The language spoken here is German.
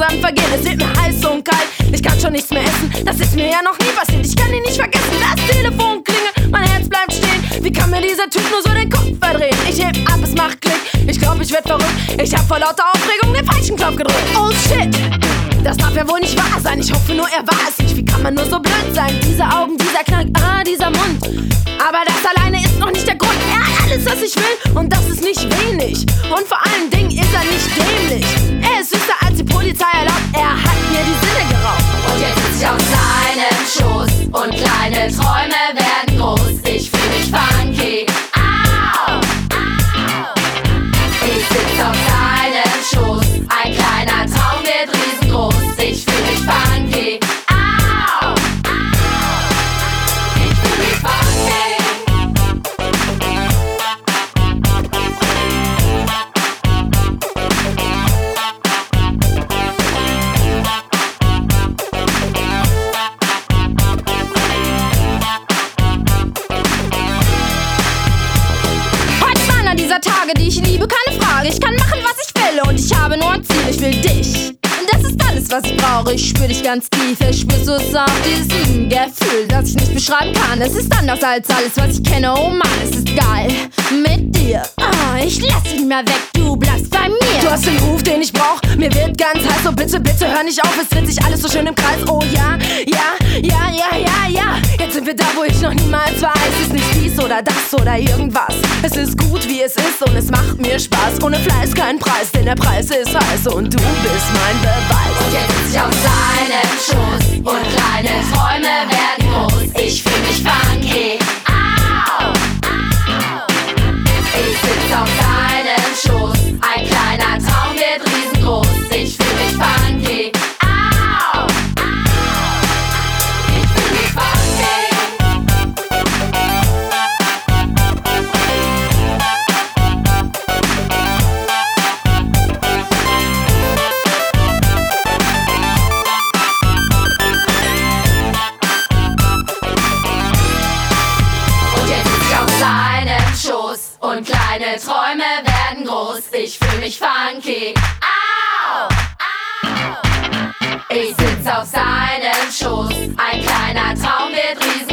langsam vergehen. Es wird mir heiß und kalt, ich kann schon nichts mehr essen. Das ist mir ja noch nie passiert, ich kann ihn nicht vergessen. Das Telefon klingelt, mein Herz bleibt stehen. Wie kann mir dieser Typ nur so den Kopf verdrehen? Ich heb ab, es macht Klick, ich glaub, ich werd verrückt. Ich hab vor lauter Aufregung den falschen Knopf gedrückt. Oh shit, das darf ja wohl nicht wahr sein. Ich hoffe nur, er war es nicht. Wie kann man nur so blöd sein? Diese Augen, dieser Knack, dieser Mund. Aber das alleine ist noch nicht der Grund. Er hat alles, was ich will, und das ist nicht wenig. Und vor allen Dingen ist er nicht dämlich. Er ist süßer, als die Polizei erlaubt. Er hat mir die Sinne geraubt. Und jetzt sitz ich auf seinem Schoß und kleine Träume werden groß. Ich fühl mich funky. Au! Ich sitz auf seinem Schoß, ein kleiner Traum wird riesengroß. Ich fühl mich funky. Au! Ich fühl mich funky. Heute ist einer dieser Tage, die ich liebe, keine Frage. Ich kann machen, was ich will, und ich habe nur ein Ziel, ich will dich. Und das ist alles, was ich brauche. Ich spür dich ganz tief, ich spürst du es auch. Dieses Gefühl, das ich nicht beschreiben kann. Es ist anders als alles, was ich kenne. Oh Mann, es ist geil mit dir. Ich lass dich nicht mehr weg, du bleibst bei mir. Du hast den Ruf, den ich brauch. Mir wird ganz heiß, so bitte, bitte hör nicht auf. Es dreht sich alles so schön im Kreis. Oh ja, ja, ja, ja, ja, ja. Jetzt sind wir da, wo ich noch niemals war. Es ist nicht dies oder das oder irgendwas. Es ist gut, wie es ist, und es macht mir Spaß. Ohne Fleiß kein Preis, denn der Preis ist heiß, und du bist mein Beweis. Und jetzt sitz ich auf seinem Schoß und kleine Träume werden groß. Ich fühl mich funky. Au! Ich sitz auf seinem Schoß, ein kleiner Traum wird riesengroß. Ich fühl mich funky. Au! Ich fühl mich funky. Und jetzt sitz ich auf seinem Schoß und kleine Träume werden groß. Ich fühl mich funky. Au! Ich sitz auf seinem Schoß, ein kleiner Traum wird riesig.